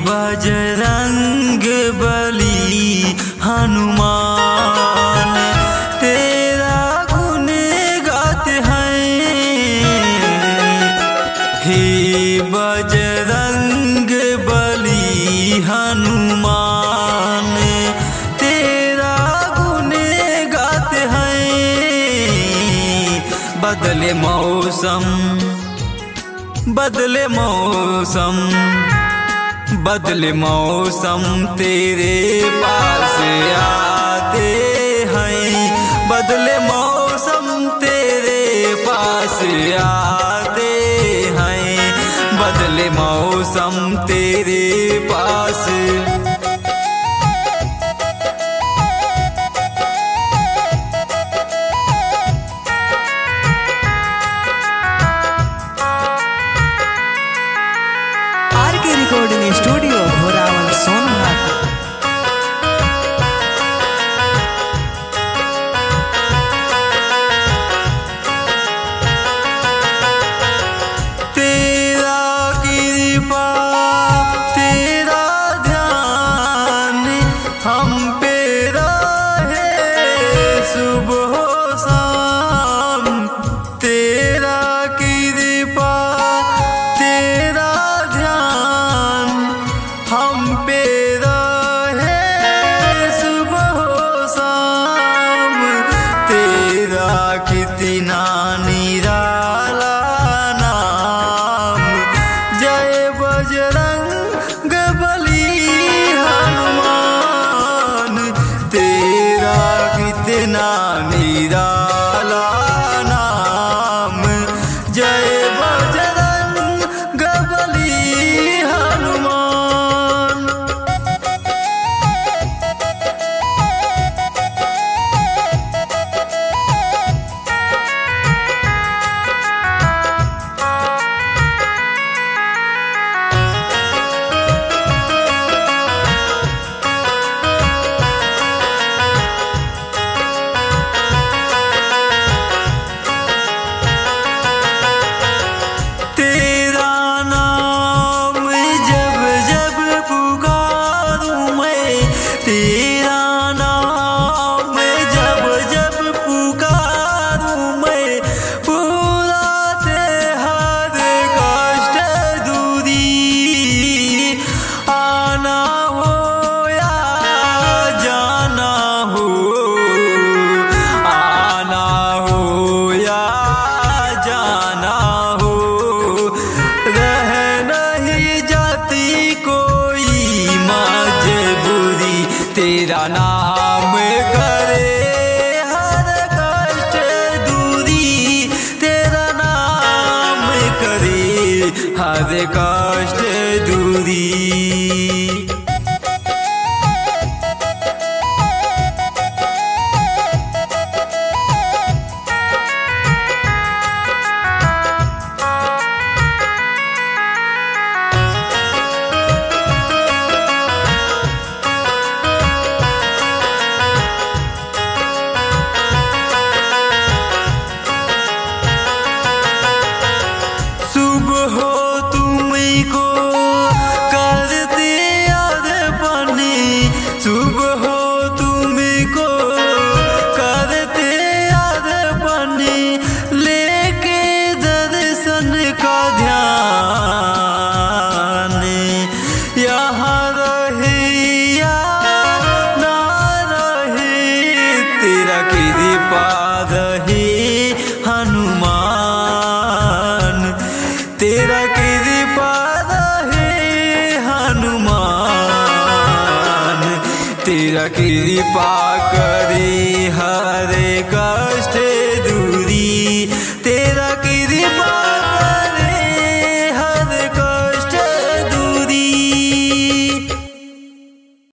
बजरंग बली हनुमान तेरा गुण गाते हैं। हे बजरंग बली हनुमान तेरा गुण गाते हैं। बदले मौसम बदले मौसम बदले मौसम तेरे पास आते हैं। बदले मौसम तेरे पास आते हैं। बदले मौसम तेरे पास रिकॉर्डिंग स्टूडियो घोरावल सोनभद्र। तेरा कृपा तेरा ध्यान हम पे रहे सुबह शाम। तेरा कृपा तेरा ध्यान हम पे रहे सुबह शाम। तेरा कितना निराला नाम। जय बजरंग बली हनुमान तेरा कितना निराला नाम। जय बजरंग बली हनुमान। तेरा नाम जब जब पुकारूं मैं। तेरा नाम जब जब पुकारूं मैं। पूरा ते हर कष्ट दूरी। आना हो या जाना हो। आना हो या जाना हो। रह नहीं जाती कोई मजबूरी। तेरा नाम करे हर कष्ट दूरी। तेरा नाम करे हर कष्ट दूरी। सुबह हो तुमको करते अर्पण। सुबह हो तुमको करते अर्पण। लेके दर्शन का ध्यान। यहाँ रहे या ना रहे तेरा कृपा रहे हनुमान। तेरा कृपा रहे हनुमान। तेरा कृपा करे हर कष्ट दूरी। तेरा